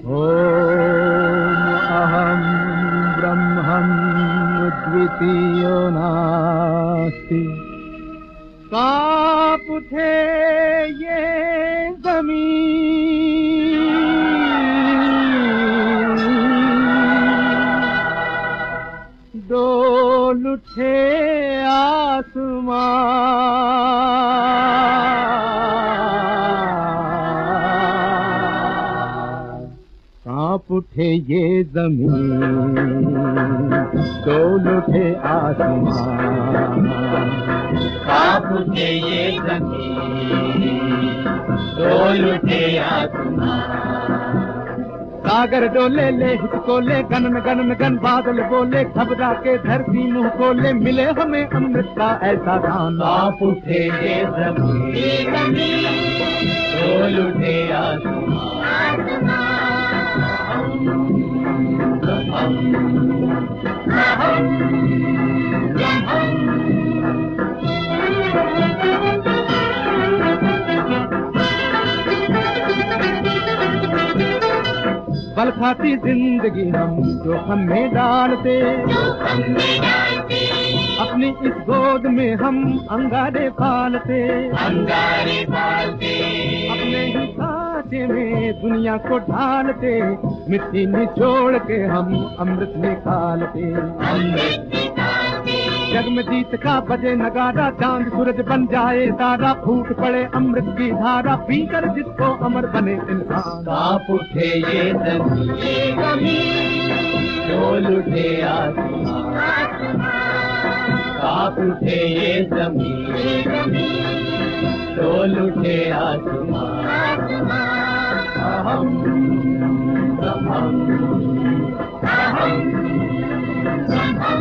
ओम अहम ब्रह्मं द्वितीयो नास्ति। कांप उठे ये जमीन, डोल उठे आसमान। कांप उठे ये जमीन, डोल उठे आसमान। कांप उठे ये जमीन, डोल उठे आसमान। सागर डोले ले हिचकोले, गन में गन बादल बोले, घबरा के धरती मुंह खोले, मिले हमें अमृत का ऐसा दान। कांप उठे ये जमीन, डोल उठे आसमान। बल खाती जिंदगी हम जोखम में डालते, अपनी इस गोद में हम अंगारे पालते, अपने ही साँचे में दुनिया को ढालते, मिट्टी निचोड़ के हम अमृत निकालते। जग में जीत का बजे नगारा, चांद सूरज बन जाए तारा, फूट पड़े अमृत की धारा, पीकर जिसको अमर बने इंसान। कांप उठे ये जमीन, डोल उठे आसमान। कांप उठे ये जमीन, डोल उठे आसमान। अहम ब्रह्मं, अहम ब्रह्मं।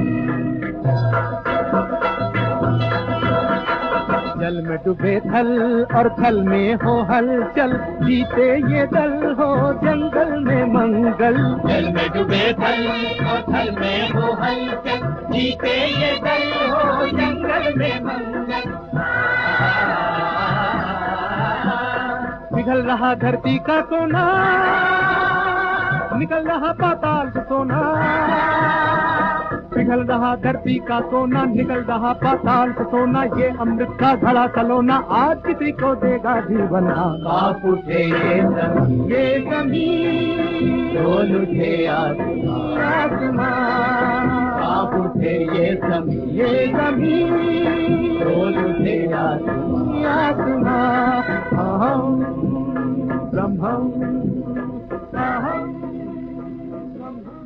जल में डूबे थल और थल में हो हलचल, जीते ये दल हो जंगल में मंगल। जल में डूबे थल और थल में हो हलचल, जीते ये दल हो जंगल में मंगल। पिघल रहा धरती का सोना, निकल रहा पाताल से सोना। पिघल रहा धरती का सोना, निकल रहा पाताल से सोना, ये अमृत का घड़ा सलोना आज किसी को देगा जीवन। कांप उठे ये जमीन, डोल उठे आसमान। कांप उठे ये जमीन, डोल उठे आसमान। अहम ब्रह्मं, अहम ब्रह्मं।